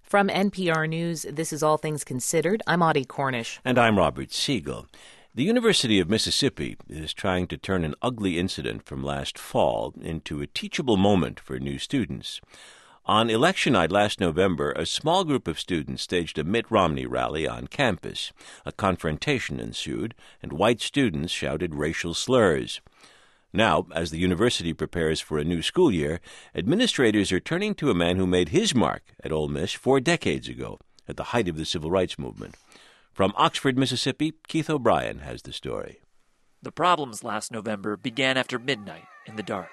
From NPR News, this is All Things Considered. I'm Audie Cornish. And I'm Robert Siegel. The University of Mississippi is trying to turn an ugly incident from last fall into a teachable moment for new students. On election night last November, a small group of students staged a Mitt Romney rally on campus. A confrontation ensued, and white students shouted racial slurs. Now, as the university prepares for a new school year, administrators are turning to a man who made his mark at Ole Miss 4 decades ago, at the height of the civil rights movement. From Oxford, Mississippi, Keith O'Brien has the story. The problems last November began after midnight in the dark.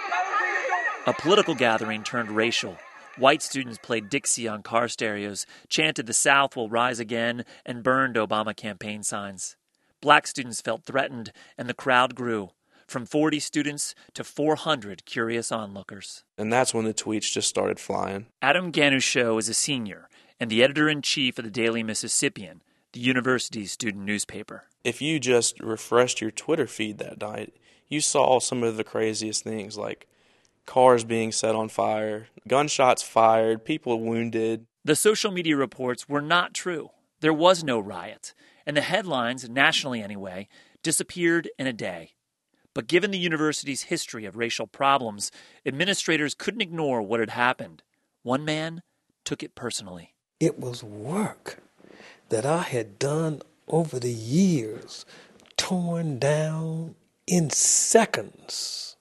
A political gathering turned racial. White students played Dixie on car stereos, chanted "The South will rise again," and burned Obama campaign signs. Black students felt threatened, and the crowd grew, from 40 students to 400 curious onlookers. And that's when the tweets just started flying. Adam Ganucheau is a senior and the editor-in-chief of the Daily Mississippian, the university's student newspaper. If you just refreshed your Twitter feed that night, you saw some of the craziest things, like cars being set on fire, gunshots fired, people wounded. The social media reports were not true. There was no riot, and the headlines, nationally anyway, disappeared in a day. But given the university's history of racial problems, administrators couldn't ignore what had happened. One man took it personally. It was work that I had done over the years, torn down in seconds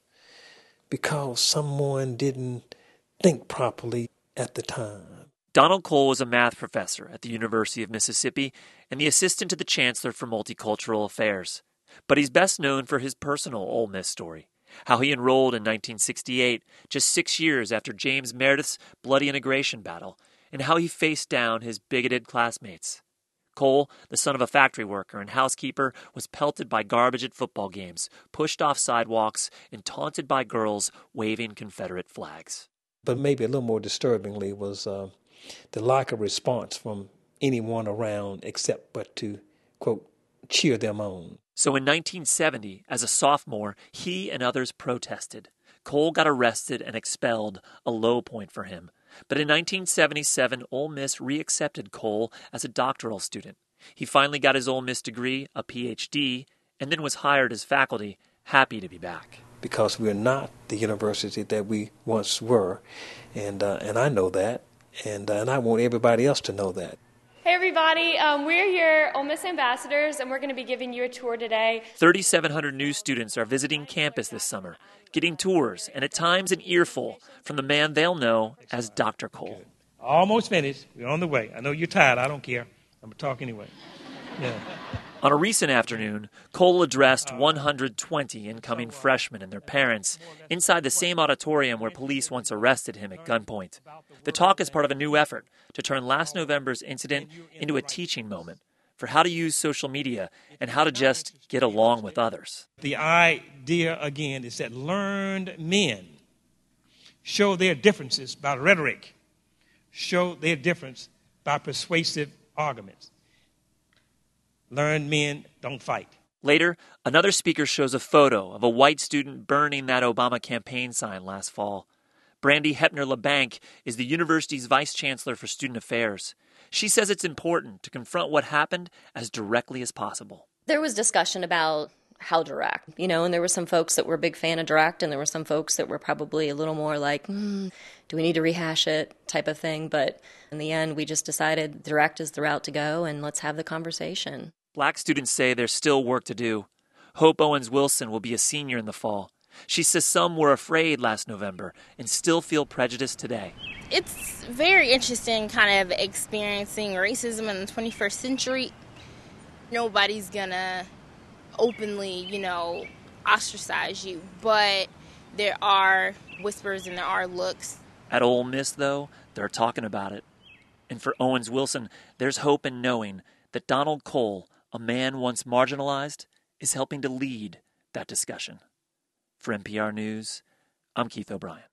because someone didn't think properly at the time. Donald Cole was a math professor at the University of Mississippi and the assistant to the chancellor for multicultural affairs. But he's best known for his personal Ole Miss story, how he enrolled in 1968, just 6 years after James Meredith's bloody integration battle, and how he faced down his bigoted classmates. Cole, the son of a factory worker and housekeeper, was pelted by garbage at football games, pushed off sidewalks, and taunted by girls waving Confederate flags. But maybe a little more disturbingly was the lack of response from anyone around except but to, quote, cheer them on. So in 1970, as a sophomore, he and others protested. Cole got arrested and expelled, a low point for him. But in 1977, Ole Miss reaccepted Cole as a doctoral student. He finally got his Ole Miss degree, a Ph.D., and then was hired as faculty, happy to be back. Because we're not the university that we once were, and I know that, and I want everybody else to know that. Hey everybody, we're your Ole Miss ambassadors, and we're going to be giving you a tour today. 3,700 new students are visiting campus this summer, getting tours, and at times an earful from the man they'll know as Dr. Cole. Almost finished. We're on the way. I know you're tired. I don't care. I'm going to talk anyway. Yeah. On a recent afternoon, Cole addressed 120 incoming freshmen and their parents inside the same auditorium where police once arrested him at gunpoint. The talk is part of a new effort to turn last November's incident into a teaching moment for how to use social media and how to just get along with others. The idea, again, is that learned men show their differences by rhetoric, show their difference by persuasive arguments. Learned men don't fight. Later, another speaker shows a photo of a white student burning that Obama campaign sign last fall. Brandy Hepner-LeBanc is the university's vice chancellor for student affairs. She says it's important to confront what happened as directly as possible. There was discussion about how direct, and there were some folks that were a big fan of direct, and there were some folks that were probably a little more like, do we need to rehash it type of thing. But in the end, we just decided direct is the route to go, and let's have the conversation. Black students say there's still work to do. Hope Owens-Wilson will be a senior in the fall. She says some were afraid last November and still feel prejudiced today. It's very interesting kind of experiencing racism in the 21st century. Nobody's gonna openly, ostracize you, but there are whispers and there are looks. At Ole Miss, though, they're talking about it. And for Owens-Wilson, there's hope in knowing that Donald Cole, a man once marginalized, is helping to lead that discussion. For NPR News, I'm Keith O'Brien.